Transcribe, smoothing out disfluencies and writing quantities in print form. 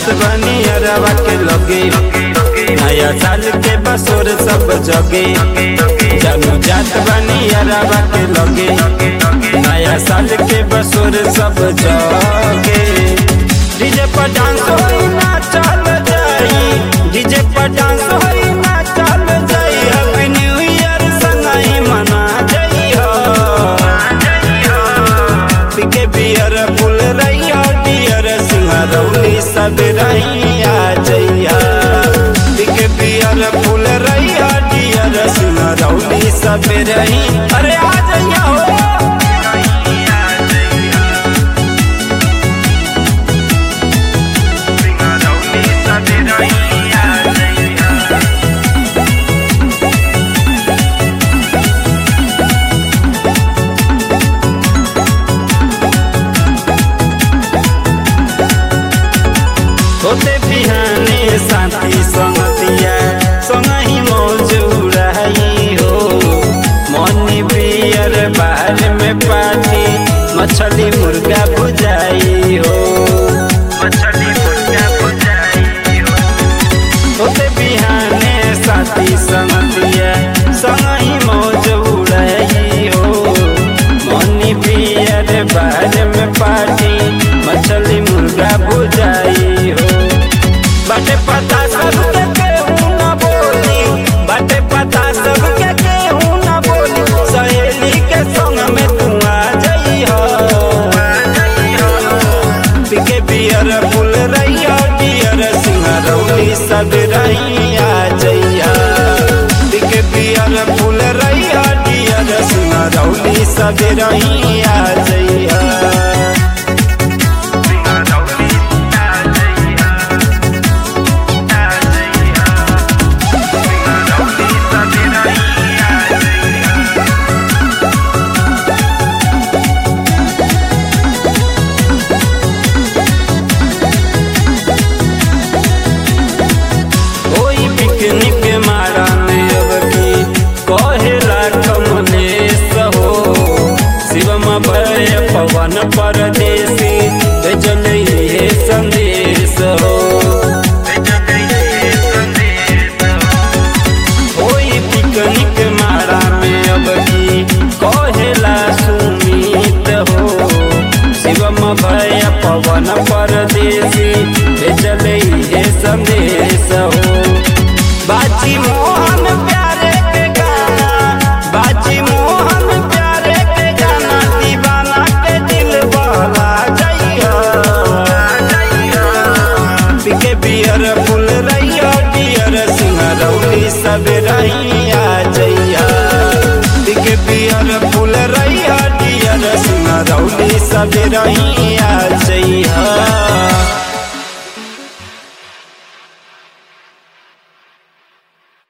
जात बनी अरवा के लगे, नया साल के बसोर सब जगे। जानू जात बनी अरवा के लगे, नया साल के बसोर सब जगे। डीजे पर डांस होई ना चल जाई, डीजे पर डांस होई ना चल जाई। हैप्पी न्यू ईयर संगई मना जाई हो, पीके बियर फुल रही हो डियर सिंहरौली सब रही आ जइया। पीके बियर फुल रही हो डियर सिंहरौली सब रही, अरे आ जइया हो। होते बिहाने साथी संगतिया संगही मौज उड़ाई हो। मनी बियर बाहर में पार्टी, मछली मुर्गा भुजाई हो, मछली मुर्गा भुजाई हो। होते बिहाने साथी संगतिया संगही मौज उड़ाई हो। मनी बियर बाहर में पार्टी, मछली मुर्गा भुजाई हो। बाटे पता सबके केहू न बोली, बाटे पता सबके केहू न बोली। सहेली के संग में तू आ जइहो, पीके बियर फुल रही हो डियर सिंहरौली सब रही आ जइहा। पीके बियर फुल रही हो डियर सिंहरौली सब रही आ जइहा। पिकनिक मारा में अब की कहेला कमलेश हो। शिवम भय पवन परदेसी भेजल ये संदेश हो। होई पिकनिक मारा में अब की कहेला सुमित हो। शिवम भय पवन परदेसी भेजल ये संदेश हो। बाजी मोहन प्यारे के गाना, बाजी मोहन प्यारे के गाना, दीवाना के दिल बहला जइहा। पीके बियर फुल रही हो डियर सिंहरौली सब रही आ जइहा। पीके बियर फुल रही हो डियर सिंहरौली सब रही आ जइहा।